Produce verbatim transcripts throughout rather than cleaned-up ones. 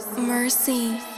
Mercy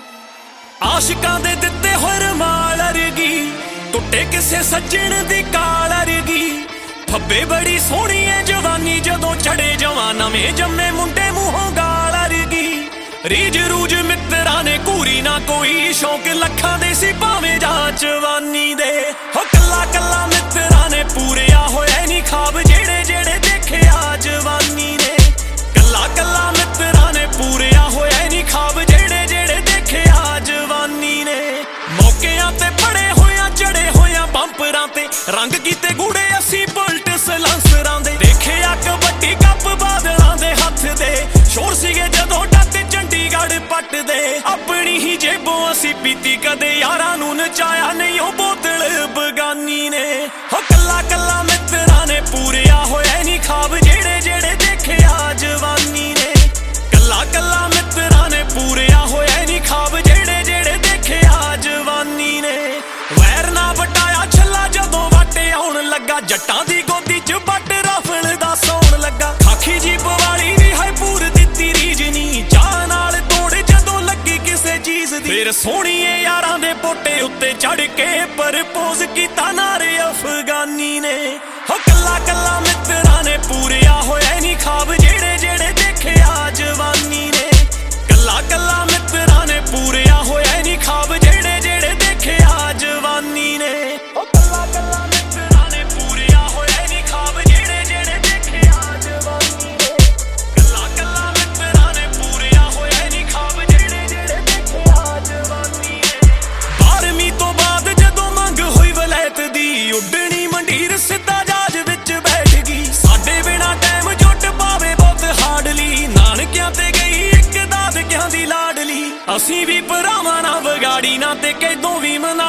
आशिकां दे दित्ते होए रमाल अरगी टुटे किसे सज्जण दी काल अरगी फब्बे बड़ी सोहनी है जवानी जदों चढ़े जवां नवें जम्मे मुंडे मूहों गाल अरगी रीज रूज मित्तरां ने घूरी ना कोई शौक लखां दे सी भावें जा जवानी दे हो कल्ला कल्ला मित्तरां ने पूरिया होए नी खाब जेड़े जेड़े देखे आ जवानी ने कल्ला कल्ला मित्तरां ने पूरिया होए नी खाब जेड़े जेड़े देखे आ जवानी ने मौकियां ते बड़े होया चढ़े होया बंपरां ते रंग कीते गूड़े असी बुलट सलांसरां दे देखे आ कबड्डी कप बादलां दे हत्थ दे शोर सीगे जदों डट चंडीगढ़ पट दे अपनी ही जेबों असी पीती कदे यारां नूं नचाया नहीं ओ बोतल बगानी ने हो कल्ला कल्ला मित्तरां ने पूरिया होया नी खाब जेड़े जेड़े देखे आ जवानी ने कल्ला कल्ला मित्तरां ने पूरिया होया नी खाब जेड़े जेड़े देखे आ जवानी ने वैर ना वटाया छल्ला जदों वाटे आउण लगा जट्टां दी गोदी च बट राफल दा सौण लगा खाखी जीप वाली भी है पूर दित्ती रीजनी चाह नाल तोड़ जदों लगी किसे चीज दी फिर सोहणीए यारां दे पोटे उत्ते चढ़ के परपोज कीता नारे अफगानी ने हो कल्ला कल्ला मित्तरां ने पूरिया होया नी खाब जेड़े जेड़े देखे आ जवानी ने कल्ला कल्ला मित्तरां ने पूरिया होया नी खाब जेड़े जेड़े देखे आ जवानी ने हो कल्ला कल्ला मित्तरां ने पूरिया होया नी खाब जेड़े जेड़े देखे आ जवानी ने कल्ला कल्ला मित्तरां ने पूरिया होया नी खाब जेड़े जेड़े देखे आ जवानी ने बारहवीं तो बाद जदों मंग होई वलैत दी उड्डणी मंडीर सिद्धा जहाज विच बैठ गई साडे बिना टाइम जुट पावे बहुत हार्डली नानकियां ते गई एक दादकियां दी लाडली असीं भी भरावां ना विगाड़ी ना ते कैदों भी मना